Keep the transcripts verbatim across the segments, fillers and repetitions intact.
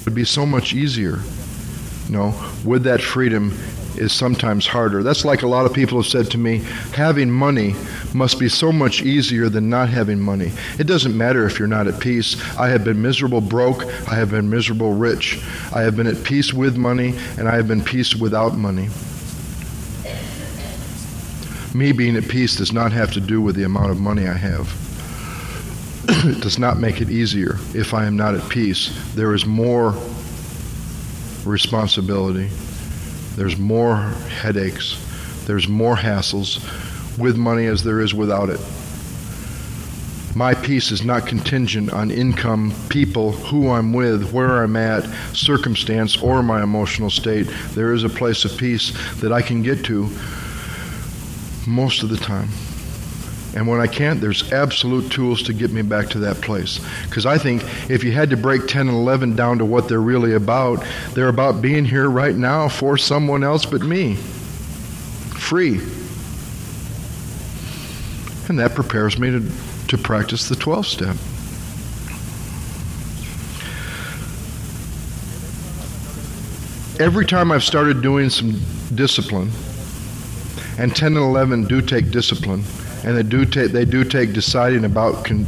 would be so much easier. No, with that freedom is sometimes harder. That's like a lot of people have said to me, having money must be so much easier than not having money. It doesn't matter if you're not at peace. I have been miserable broke. I have been miserable rich. I have been at peace with money, and I have been peace without money. Me being at peace does not have to do with the amount of money I have. It does not make it easier if I am not at peace. There is more responsibility. There's more headaches. There's more hassles with money as there is without it. My peace is not contingent on income, people, who I'm with, where I'm at, circumstance, or my emotional state. There is a place of peace that I can get to most of the time. And when I can't, there's absolute tools to get me back to that place. Because I think if you had to break ten and eleven down to what they're really about, they're about being here right now for someone else but me. Free. And that prepares me to, to practice the twelve-step. Every time I've started doing some discipline, and ten and eleven do take discipline, and they do take they do take deciding about con-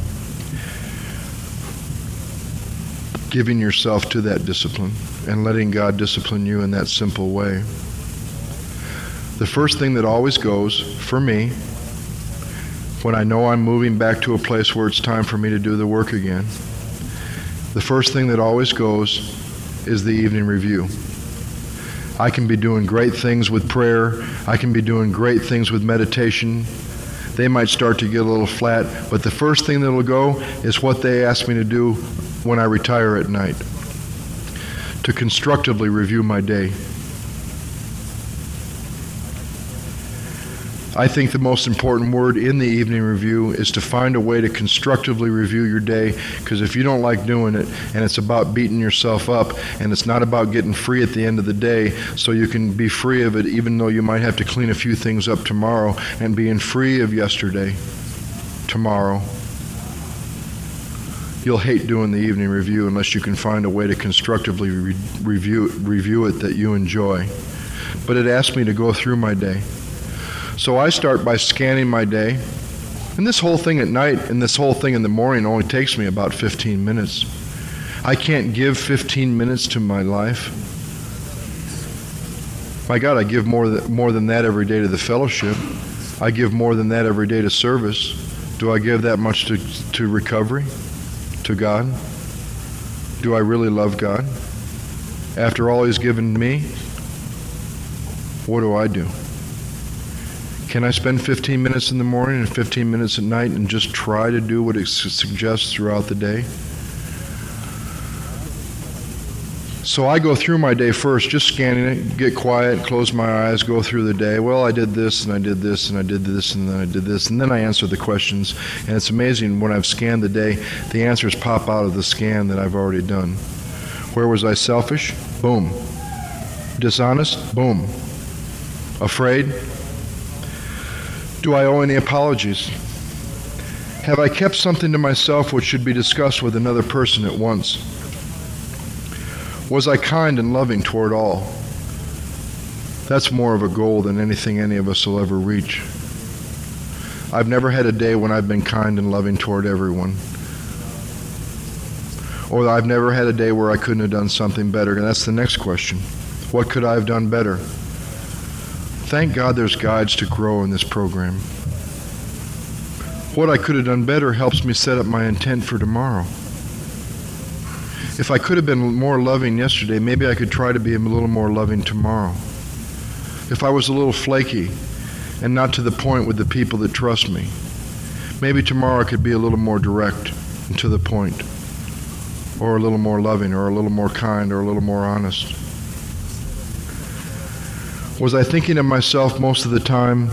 giving yourself to that discipline and letting God discipline you in that simple way. The first thing that always goes for me when I know I'm moving back to a place where it's time for me to do the work again, the first thing that always goes is the evening review. I can be doing great things with prayer. I can be doing great things with meditation. They might start to get a little flat, but the first thing that'll go is what they ask me to do when I retire at night, to constructively review my day. I think the most important word in the evening review is to find a way to constructively review your day, because if you don't like doing it, and it's about beating yourself up, and it's not about getting free at the end of the day so you can be free of it, even though you might have to clean a few things up tomorrow, and being free of yesterday, tomorrow, you'll hate doing the evening review unless you can find a way to constructively re- review, review it that you enjoy. But it asks me to go through my day. So I start by scanning my day, and this whole thing at night and this whole thing in the morning only takes me about fifteen minutes. I can't give fifteen minutes to my life. My God, I give more, th- more than that every day to the fellowship. I give more than that every day to service. Do I give that much to, to recovery, to God? Do I really love God? After all He's given me, what do I do? Can I spend fifteen minutes in the morning and fifteen minutes at night and just try to do what it su- suggests throughout the day? So I go through my day first, just scanning it, get quiet, close my eyes, go through the day. Well, I did this, and I did this, and I did this, and then I did this. And then I answer the questions. And it's amazing, when I've scanned the day, the answers pop out of the scan that I've already done. Where was I selfish? Boom. Dishonest? Boom. Afraid? Do I owe any apologies? Have I kept something to myself which should be discussed with another person at once? Was I kind and loving toward all? That's more of a goal than anything any of us will ever reach. I've never had a day when I've been kind and loving toward everyone. Or I've never had a day where I couldn't have done something better. And that's the next question. What could I have done better? Thank God there's guides to grow in this program. What I could have done better helps me set up my intent for tomorrow. If I could have been more loving yesterday, maybe I could try to be a little more loving tomorrow. If I was a little flaky and not to the point with the people that trust me, maybe tomorrow I could be a little more direct and to the point, or a little more loving, or a little more kind, or a little more honest. Was I thinking of myself most of the time,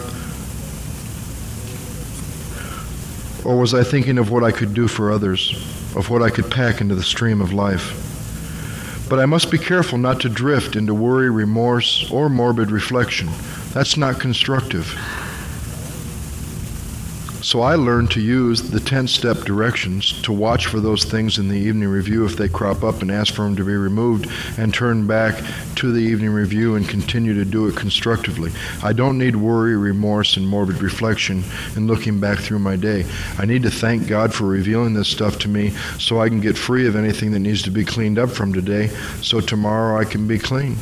or was I thinking of what I could do for others, of what I could pack into the stream of life? But I must be careful not to drift into worry, remorse, or morbid reflection. That's not constructive. So I learned to use the ten-step directions to watch for those things in the evening review if they crop up, and ask for them to be removed, and turn back to the evening review and continue to do it constructively. I don't need worry, remorse, and morbid reflection in looking back through my day. I need to thank God for revealing this stuff to me so I can get free of anything that needs to be cleaned up from today, so tomorrow I can be clean.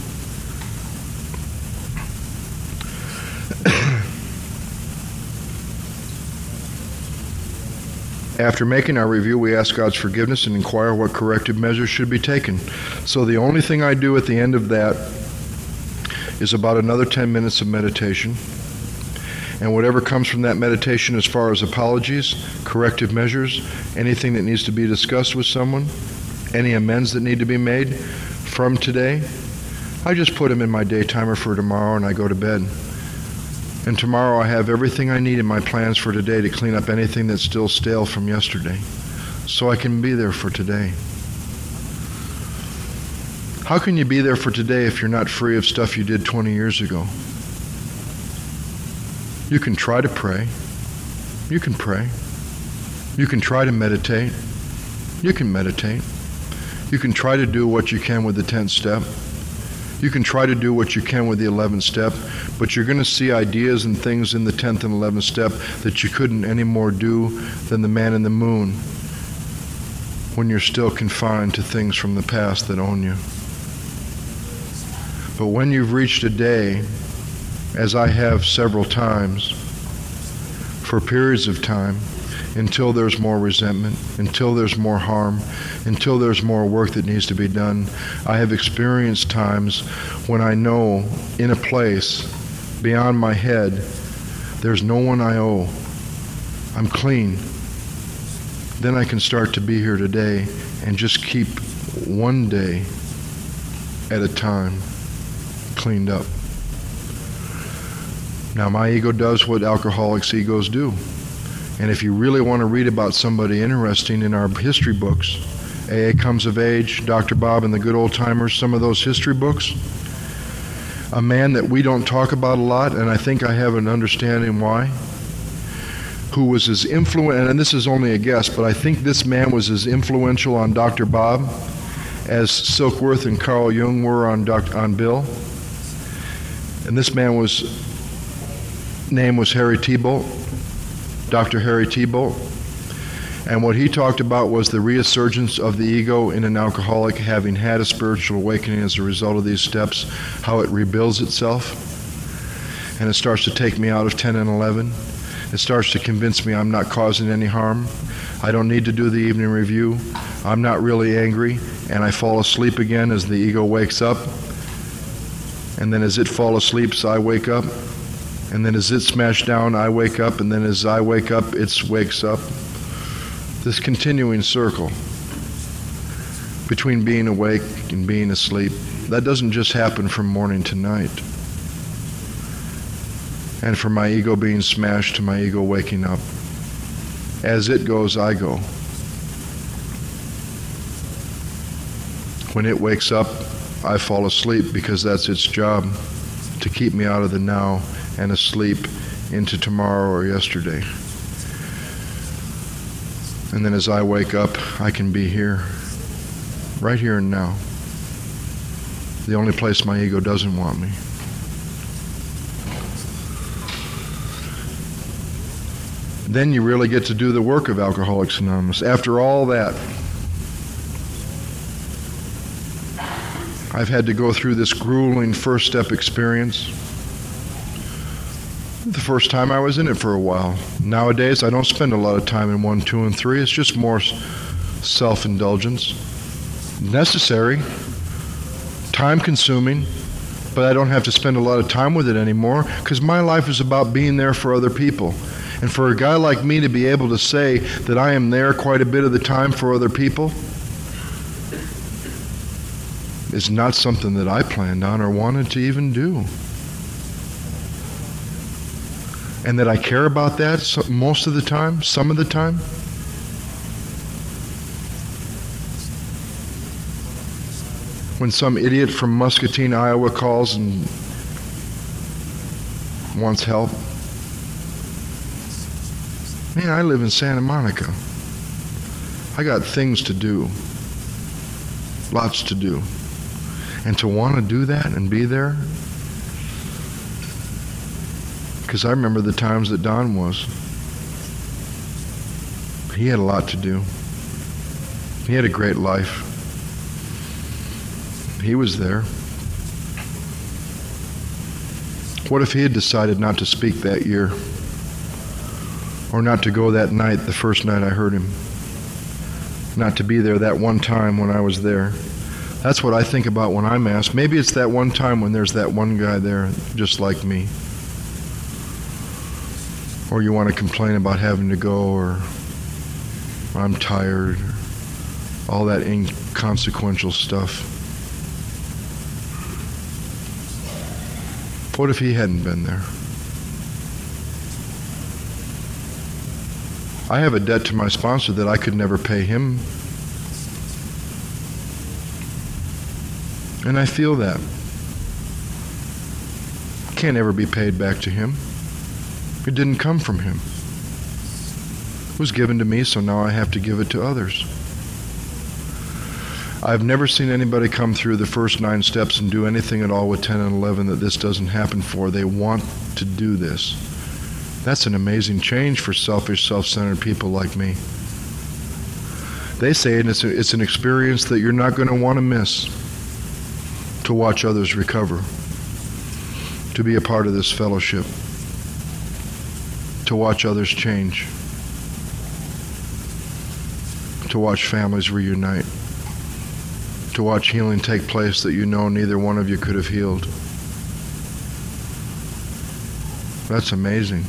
After making our review, we ask God's forgiveness and inquire what corrective measures should be taken. So the only thing I do at the end of that is about another ten minutes of meditation. And whatever comes from that meditation as far as apologies, corrective measures, anything that needs to be discussed with someone, any amends that need to be made from today, I just put them in my day timer for tomorrow and I go to bed. And tomorrow I have everything I need in my plans for today to clean up anything that's still stale from yesterday, so I can be there for today. How can you be there for today if you're not free of stuff you did twenty years ago? You can try to pray. You can pray. You can try to meditate. You can meditate. You can try to do what you can with the tenth step. You can try to do what you can with the eleventh step, but you're going to see ideas and things in the tenth and eleventh step that you couldn't any more do than the man in the moon when you're still confined to things from the past that own you. But when you've reached a day, as I have several times, for periods of time, until there's more resentment, until there's more harm, until there's more work that needs to be done, I have experienced times when I know in a place beyond my head, there's no one I owe. I'm clean. Then I can start to be here today and just keep one day at a time cleaned up. Now, my ego does what alcoholics' egos do. And if you really want to read about somebody interesting in our history books, A A Comes of Age, Doctor Bob and the Good Old Timers, some of those history books, a man that we don't talk about a lot, and I think I have an understanding why, who was as influential, and this is only a guess, but I think this man was as influential on Doctor Bob as Silkworth and Carl Jung were on, Doc, on Bill. And this man was, name was Harry Tiebout. Doctor Harry Tiebout, and what he talked about was the resurgence of the ego in an alcoholic having had a spiritual awakening as a result of these steps, how it rebuilds itself, and it starts to take me out of ten and eleven. It starts to convince me I'm not causing any harm. I don't need to do the evening review. I'm not really angry, and I fall asleep again as the ego wakes up, and then as it falls asleep, so I wake up. And then as it smashed down, I wake up, and then as I wake up, it wakes up. This continuing circle between being awake and being asleep, that doesn't just happen from morning to night. And from my ego being smashed to my ego waking up. As it goes, I go. When it wakes up, I fall asleep because that's its job, to keep me out of the now and asleep into tomorrow or yesterday. And then as I wake up, I can be here, right here and now. The only place my ego doesn't want me. Then you really get to do the work of Alcoholics Anonymous. After all that, I've had to go through this grueling first step experience. The first time I was in it for a while. Nowadays, I don't spend a lot of time in one, two, and three. It's just more self-indulgence. Necessary, time-consuming, but I don't have to spend a lot of time with it anymore because my life is about being there for other people. And for a guy like me to be able to say that I am there quite a bit of the time for other people is not something that I planned on or wanted to even do. And that I care about that so, most of the time, some of the time. When some idiot from Muscatine, Iowa calls and wants help, Man, I live in Santa Monica. I got things to do. Lots to do. And to want to do that and be there, because I remember the times that Don was. He had a lot to do. He had a great life. He was there. What if he had decided not to speak that year? Or not to go that night, the first night I heard him? Not to be there that one time when I was there? That's what I think about when I'm asked. Maybe it's that one time when there's that one guy there just like me. Or you want to complain about having to go, or I'm tired, or all that inconsequential stuff. What if he hadn't been there? I have a debt to my sponsor that I could never pay him. And I feel that. Can't ever be paid back to him. It didn't come from him. It was given to me, so now I have to give it to others. I've never seen anybody come through the first nine steps and do anything at all with ten and eleven that this doesn't happen for. They want to do this. That's an amazing change for selfish, self-centered people like me. They say it's, a, it's an experience that you're not going to want to miss, to watch others recover, to be a part of this fellowship, to watch others change, to watch families reunite, to watch healing take place that you know neither one of you could have healed. That's amazing.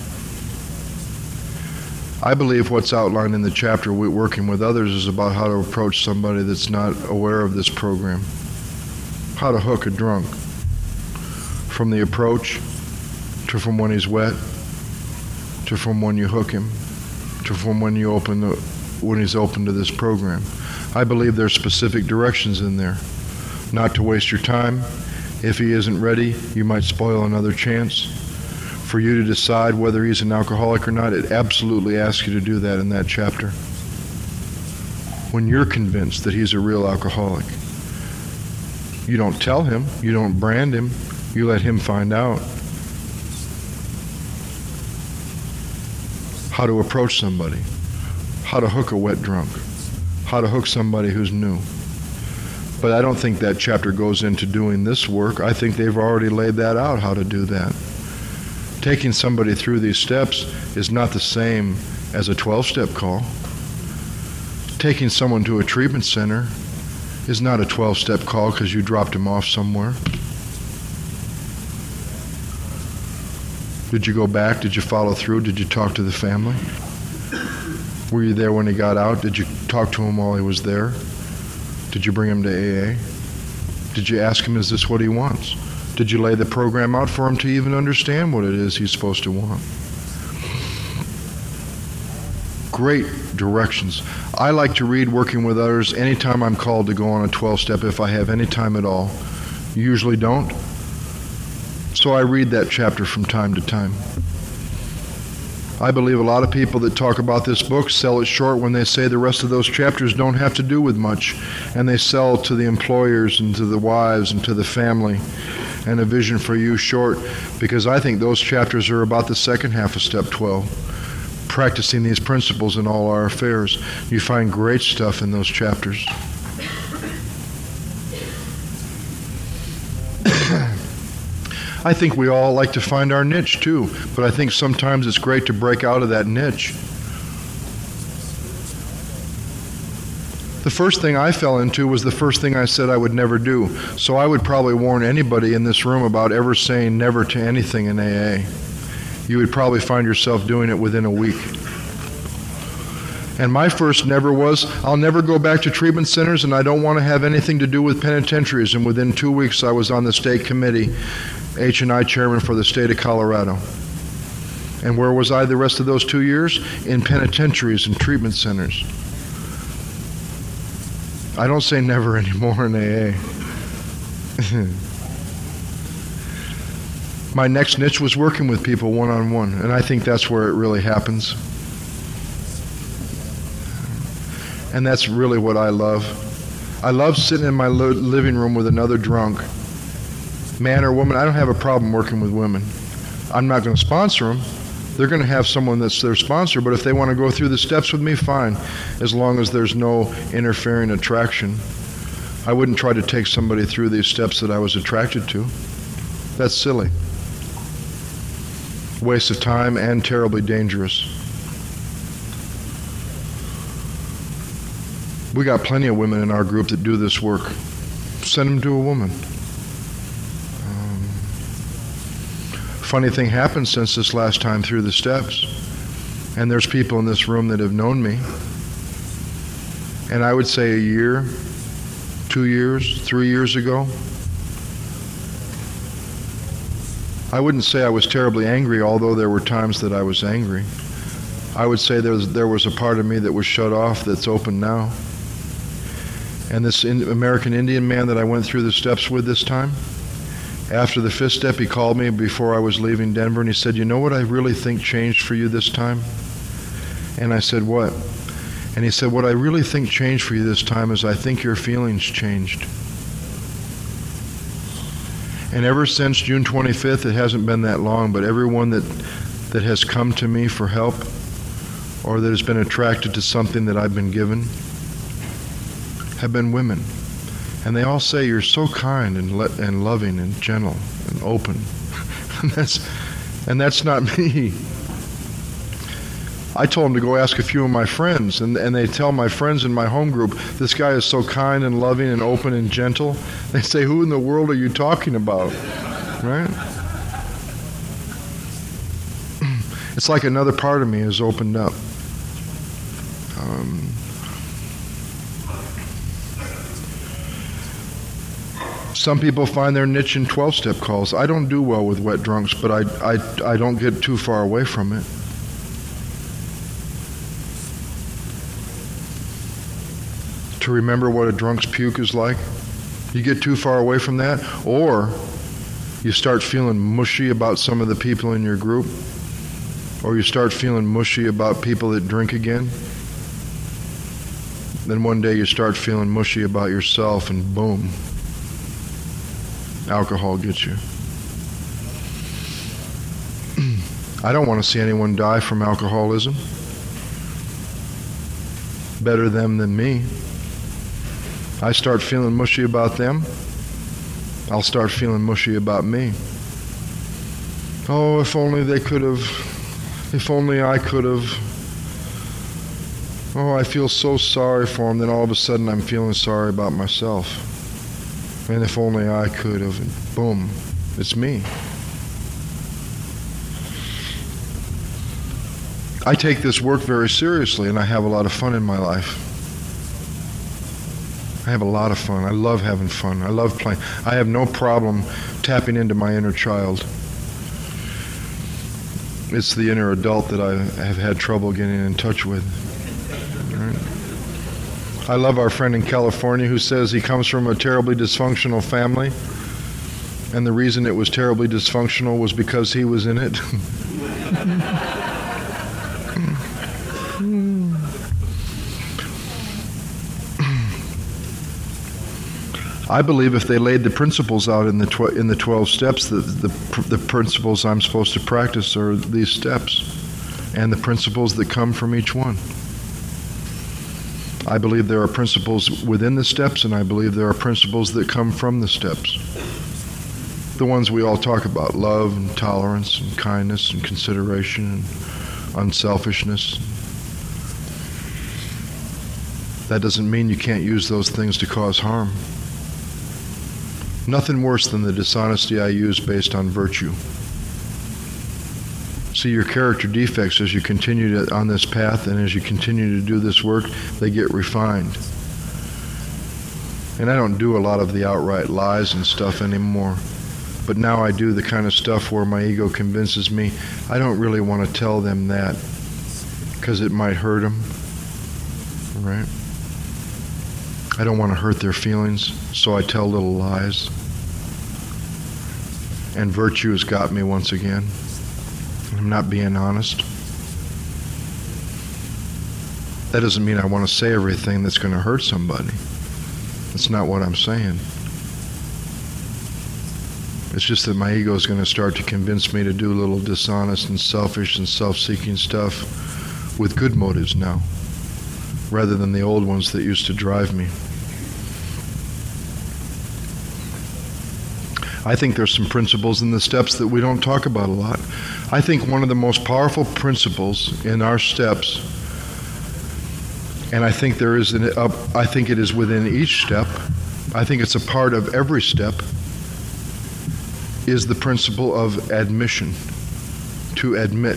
I believe what's outlined in the chapter, Working with Others, is about how to approach somebody that's not aware of this program. How to hook a drunk. From the approach, to from when he's wet, to from when you hook him, to from when you open the, when he's open to this program. I believe there's specific directions in there. Not to waste your time. If he isn't ready, you might spoil another chance. For you to decide whether he's an alcoholic or not, it absolutely asks you to do that in that chapter. When you're convinced that he's a real alcoholic, you don't tell him, you don't brand him, you let him find out how to approach somebody, how to hook a wet drunk, how to hook somebody who's new. But I don't think that chapter goes into doing this work. I think they've already laid that out, how to do that. Taking somebody through these steps is not the same as a twelve-step call. Taking someone to a treatment center is not a twelve-step call because you dropped him off somewhere. Did you go back? Did you follow through? Did you talk to the family? Were you there when he got out? Did you talk to him while he was there? Did you bring him to A A? Did you ask him, is this what he wants? Did you lay the program out for him to even understand what it is he's supposed to want? Great directions. I like to read Working with Others anytime I'm called to go on a twelve-step, if I have any time at all. Usually don't. So I read that chapter from time to time. I believe a lot of people that talk about this book sell it short when they say the rest of those chapters don't have to do with much, and they sell to the employers and to the wives and to the family and A Vision for You short, because I think those chapters are about the second half of Step twelve, practicing these principles in all our affairs. You find great stuff in those chapters. I think we all like to find our niche too, but I think sometimes it's great to break out of that niche. The first thing I fell into was the first thing I said I would never do. So I would probably warn anybody in this room about ever saying never to anything in A A. You would probably find yourself doing it within a week. And my first never was, I'll never go back to treatment centers and I don't want to have anything to do with penitentiaries. And within two weeks I was on the state committee, H and I chairman for the state of Colorado. And where was I the rest of those two years? In penitentiaries and treatment centers. I don't say never anymore in A A. My next niche was working with people one-on-one, and I think that's where it really happens. And that's really what I love. I love sitting in my lo- living room with another drunk, man or woman. I don't have a problem working with women. I'm not going to sponsor them. They're going to have someone that's their sponsor, but if they want to go through the steps with me, fine, as long as there's no interfering attraction. I wouldn't try to take somebody through these steps that I was attracted to. That's silly. Waste of time and terribly dangerous. We got plenty of women in our group that do this work. Send them to a woman. Um, funny thing happened since this last time through the steps. And there's people in this room that have known me. And I would say a year, two years, three years ago, I wouldn't say I was terribly angry, although there were times that I was angry. I would say there was, there was a part of me that was shut off that's open now. And this in, American Indian man that I went through the steps with this time, after the fifth step, he called me before I was leaving Denver, and he said, "You know what I really think changed for you this time?" And I said, "What?" And he said, "What I really think changed for you this time is I think your feelings changed." And ever since June twenty-fifth, it hasn't been that long, but everyone that, that has come to me for help or that has been attracted to something that I've been given have been women. And they all say, "You're so kind and le- and loving and gentle and open." and that's and that's not me. I told them to go ask a few of my friends, and, and they tell my friends in my home group, "This guy is so kind and loving and open and gentle." They say, "Who in the world are you talking about?" Right? It's like another part of me has opened up. Um, some people find their niche in twelve-step calls. I don't do well with wet drunks, but I, I, I don't get too far away from it. To remember what a drunk's puke is like. You get too far away from that, or you start feeling mushy about some of the people in your group, or you start feeling mushy about people that drink again. Then one day you start feeling mushy about yourself, and boom, alcohol gets you. I don't want to see anyone die from alcoholism. Better them than me. I start feeling mushy about them, I'll start feeling mushy about me. Oh, if only they could have, if only I could have. Oh, I feel so sorry for them, then all of a sudden I'm feeling sorry about myself. And if only I could have, and boom, it's me. I take this work very seriously, and I have a lot of fun in my life. I have a lot of fun. I love having fun. I love playing. I have no problem tapping into my inner child. It's the inner adult that I have had trouble getting in touch with. Right? I love our friend in California who says he comes from a terribly dysfunctional family, and the reason it was terribly dysfunctional was because he was in it. I believe if they laid the principles out in the tw- in the twelve steps, the, the the principles I'm supposed to practice are these steps, and the principles that come from each one. I believe there are principles within the steps, and I believe there are principles that come from the steps. The ones we all talk about: love and tolerance and kindness and consideration and unselfishness. That doesn't mean you can't use those things to cause harm. Nothing worse than the dishonesty I use based on virtue. See, your character defects, as you continue to, on this path and as you continue to do this work, they get refined. And I don't do a lot of the outright lies and stuff anymore. But now I do the kind of stuff where my ego convinces me I don't really want to tell them that because it might hurt them. Right? I don't want to hurt their feelings, so I tell little lies. And virtue has got me once again. I'm not being honest. That doesn't mean I want to say everything that's going to hurt somebody. That's not what I'm saying. It's just that my ego is going to start to convince me to do a little dishonest and selfish and self-seeking stuff with good motives now, rather than the old ones that used to drive me. I think there's some principles in the steps that we don't talk about a lot. I think one of the most powerful principles in our steps, and I think there is an, uh, I think it is within each step, I think it's a part of every step, is the principle of admission, to admit.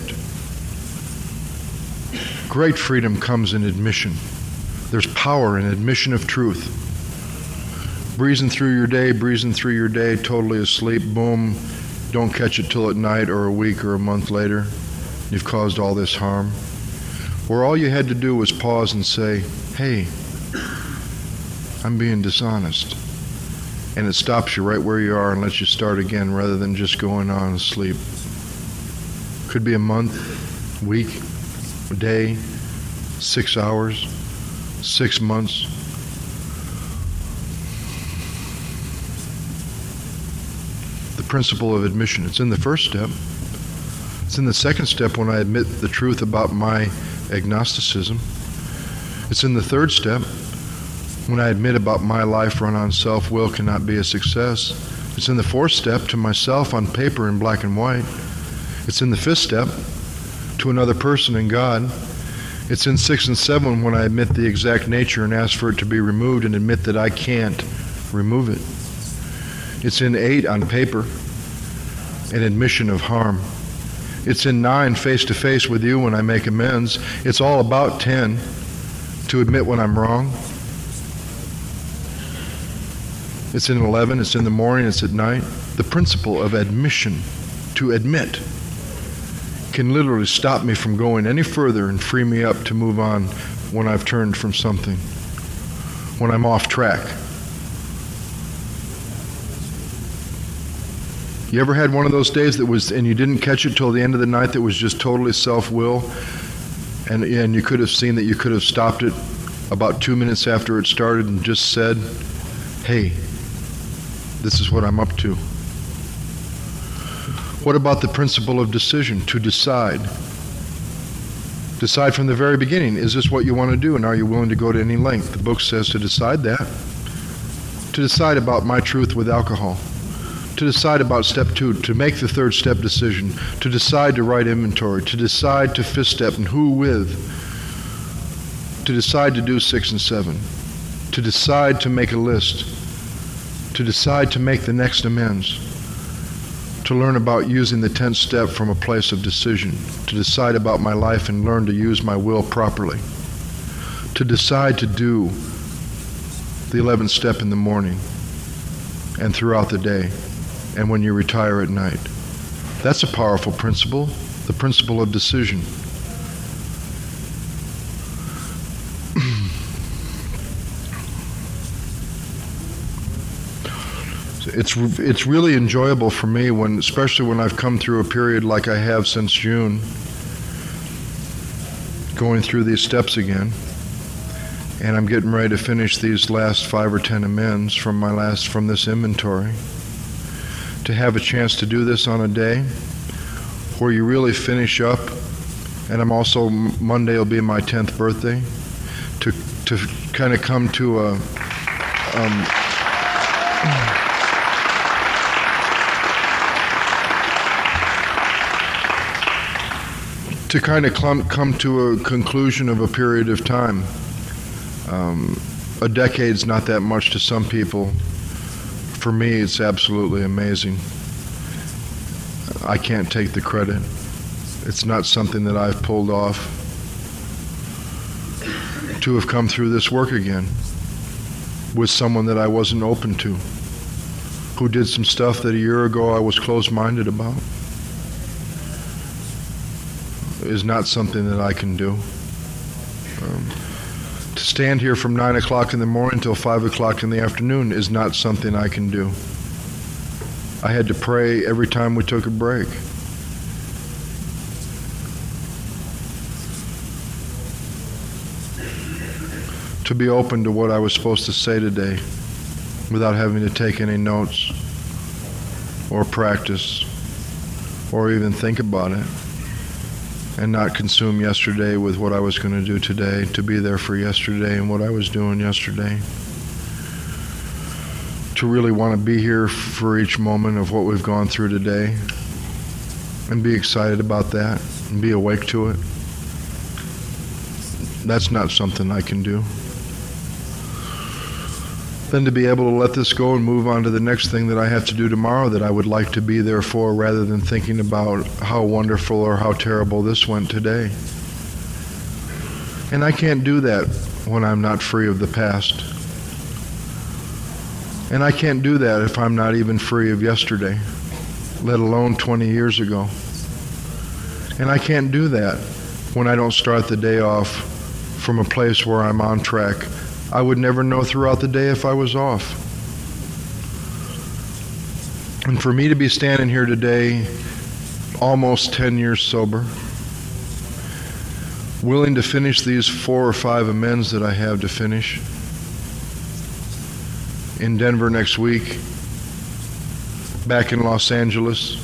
Great freedom comes in admission. There's power in admission of truth. Breezing through your day, breezing through your day, totally asleep, boom, don't catch it till at night or a week or a month later. You've caused all this harm. Where all you had to do was pause and say, hey, I'm being dishonest. And it stops you right where you are and lets you start again rather than just going on asleep. Could be a month, week, a day, six hours, six months. The principle of admission. It's in the first step. It's in the second step when I admit the truth about my agnosticism. It's in the third step when I admit about my life run on self-will cannot be a success. It's in the fourth step to myself on paper in black and white. It's in the fifth step to another person and God. It's in six and seven when I admit the exact nature and ask for it to be removed and admit that I can't remove it. It's in eight on paper, an admission of harm. It's in nine, face-to-face with you when I make amends. It's all about ten, to admit when I'm wrong. It's in eleven, it's in the morning, it's at night. The principle of admission, to admit, can literally stop me from going any further and free me up to move on when I've turned from something, when I'm off track. You ever had one of those days that was, and you didn't catch it till the end of the night, that was just totally self-will, and, and you could have seen that you could have stopped it about two minutes after it started and just said, hey, this is what I'm up to. What about the principle of decision, to decide? Decide from the very beginning, is this what you want to do, and are you willing to go to any length? The book says to decide that. To decide about my truth with alcohol. To decide about step two, to make the third step decision, to decide to write inventory, to decide to fifth step and who with, to decide to do six and seven, to decide to make a list, to decide to make the next amends, to learn about using the tenth step from a place of decision, to decide about my life and learn to use my will properly, to decide to do the eleventh step in the morning and throughout the day, and when you retire at night. That's a powerful principle, the principle of decision. It's it's really enjoyable for me when, especially when I've come through a period like I have since June, going through these steps again, and I'm getting ready to finish these last five or ten amends from my last from this inventory. To have a chance to do this on a day where you really finish up, and I'm also, Monday will be my tenth birthday, to to kind of come to a um, to kind of clum, come to a conclusion of a period of time. Um, a decade's not that much to some people. For me, it's absolutely amazing. I can't take the credit. It's not something that I've pulled off. To have come through this work again with someone that I wasn't open to, who did some stuff that a year ago I was closed-minded about, is not something that I can do. Um, To stand here from nine o'clock in the morning till five o'clock in the afternoon is not something I can do. I had to pray every time we took a break. to be open to what I was supposed to say today without having to take any notes or practice or even think about it, and not consume yesterday with what I was going to do today, to be there for yesterday and what I was doing yesterday. To really want to be here for each moment of what we've gone through today and be excited about that and be awake to it. That's not something I can do. Then to be able to let this go and move on to the next thing that I have to do tomorrow that I would like to be there for, rather than thinking about how wonderful or how terrible this went today. And I can't do that when I'm not free of the past. And I can't do that if I'm not even free of yesterday, let alone twenty years ago. And I can't do that when I don't start the day off from a place where I'm on track. I would never know throughout the day if I was off. And for me to be standing here today, almost ten years sober, willing to finish these four or five amends that I have to finish, in Denver next week, back in Los Angeles,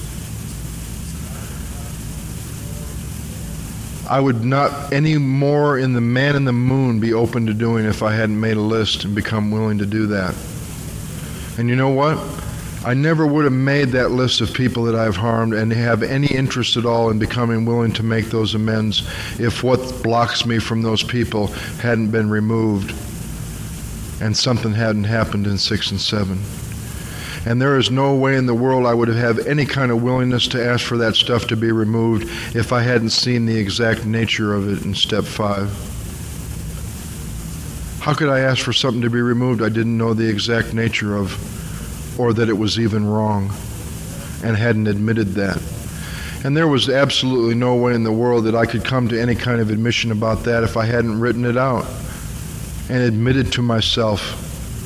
I would not any more in the man in the moon be open to doing if I hadn't made a list and become willing to do that. And you know what? I never would have made that list of people that I've harmed and have any interest at all in becoming willing to make those amends if what blocks me from those people hadn't been removed and something hadn't happened in six and seven. And there is no way in the world I would have had any kind of willingness to ask for that stuff to be removed if I hadn't seen the exact nature of it in step five. How could I ask for something to be removed I didn't know the exact nature of, or that it was even wrong, and hadn't admitted that? And there was absolutely no way in the world that I could come to any kind of admission about that if I hadn't written it out and admitted to myself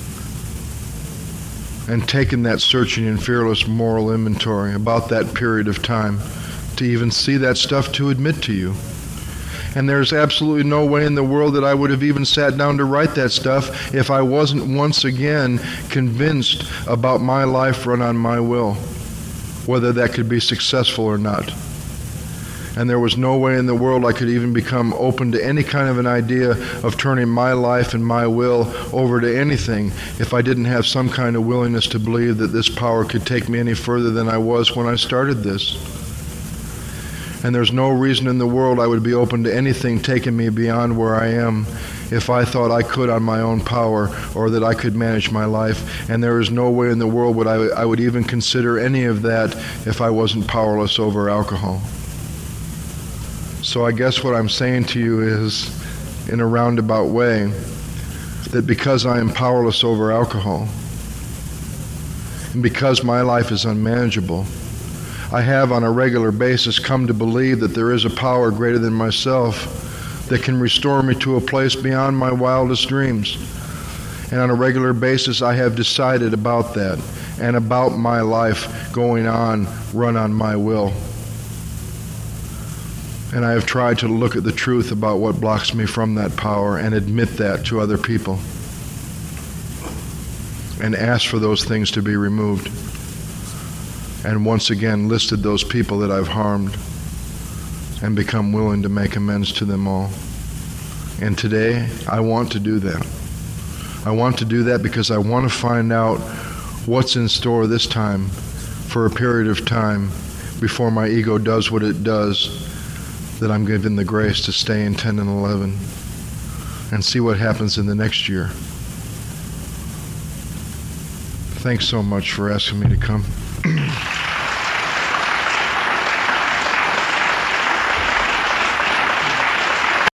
and taken that searching and fearless moral inventory about that period of time to even see that stuff to admit to you. And there's absolutely no way in the world that I would have even sat down to write that stuff if I wasn't once again convinced about my life run on my will, whether that could be successful or not. And there was no way in the world I could even become open to any kind of an idea of turning my life and my will over to anything if I didn't have some kind of willingness to believe that this power could take me any further than I was when I started this. And there's no reason in the world I would be open to anything taking me beyond where I am if I thought I could on my own power, or that I could manage my life. And there is no way in the world would I, I would even consider any of that if I wasn't powerless over alcohol. So I guess what I'm saying to you is, in a roundabout way, that because I am powerless over alcohol, and because my life is unmanageable, I have on a regular basis come to believe that there is a power greater than myself that can restore me to a place beyond my wildest dreams. And on a regular basis I have decided about that and about my life going on, run on my will. And I have tried to look at the truth about what blocks me from that power and admit that to other people and ask for those things to be removed. And once again listed those people that I've harmed and become willing to make amends to them all. And today I want to do that. I want to do that because I want to find out what's in store this time for a period of time before my ego does what it does, that I'm given the grace to stay in ten and eleven and see what happens in the next year. Thanks so much for asking me to come.